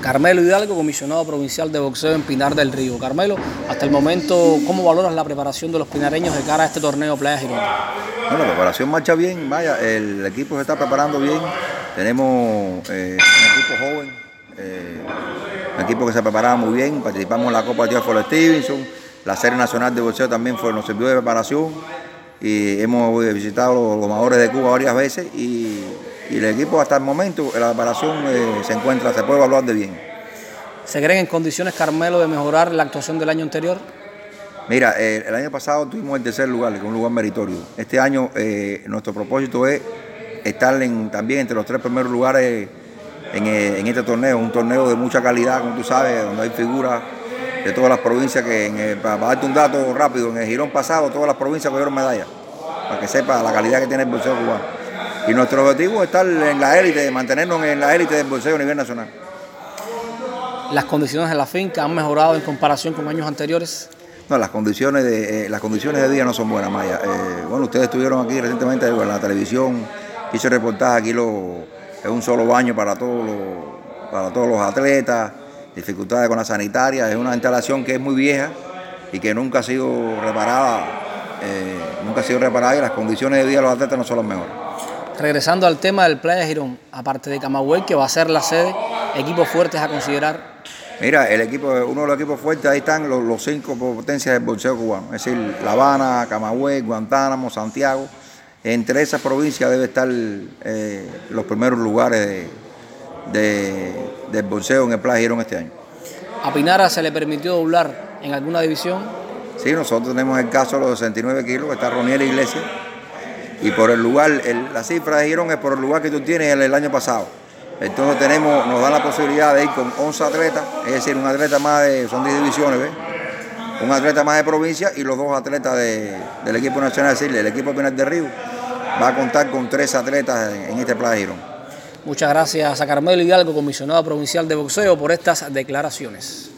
Carmelo Hidalgo, comisionado provincial de boxeo en Pinar del Río. Carmelo, hasta el momento, ¿cómo valoras la preparación de los pinareños de cara a este torneo Playa Girón? Bueno, la preparación marcha bien, vaya, el equipo se está preparando bien. Tenemos un equipo joven, un equipo que se preparaba muy bien. Participamos en la Copa Tío Ford Stevenson, la Serie Nacional de Boxeo también nos sirvió de preparación. Y hemos visitado los mayores de Cuba varias veces y el equipo hasta el momento, la preparación se puede evaluar de bien. ¿Se creen en condiciones, Carmelo, de mejorar la actuación del año anterior? Mira, el año pasado tuvimos el tercer lugar, que es un lugar meritorio. Este año nuestro propósito es estar también entre los 3 primeros lugares en este torneo, un torneo de mucha calidad, como tú sabes, donde hay figuras de todas las provincias para darte un dato rápido, en el Girón pasado todas las provincias cogieron medallas, para que sepa la calidad que tiene el boxeo cubano. Y nuestro objetivo es estar en la élite, mantenernos en la élite del boxeo a nivel nacional. ¿Las condiciones de la finca han mejorado en comparación con años anteriores? No, las condiciones de día no son buenas, Maya. Bueno, ustedes estuvieron aquí recientemente en la televisión, hice reportaje, aquí es un solo baño para todos los atletas, dificultades con la sanitaria, es una instalación que es muy vieja y que nunca ha sido reparada, y las condiciones de vida de los atletas no son las mejores. Regresando al tema del Playa Girón, aparte de Camagüey, que va a ser la sede, equipos fuertes a considerar. Mira, uno de los equipos fuertes, ahí están los 5 potencias del boxeo cubano, es decir, La Habana, Camagüey, Guantánamo, Santiago. Entre esas provincias debe estar los primeros lugares del boxeo en el Playa Girón este año. ¿A Pinara se le permitió doblar en alguna división? Sí, nosotros tenemos el caso de los 69 kilos, que está Roniel Iglesias, y por el lugar, la cifra de Girón es por el lugar que tú tienes el año pasado. Entonces nos da la posibilidad de ir con 11 atletas, es decir, un atleta más son 10 divisiones, ¿ves? Un atleta más de provincia y los 2 atletas del equipo nacional, es decir, el equipo Pinar del Río va a contar con 3 atletas en este Playa Girón. Muchas gracias a Carmelo Hidalgo, comisionado provincial de boxeo, por estas declaraciones.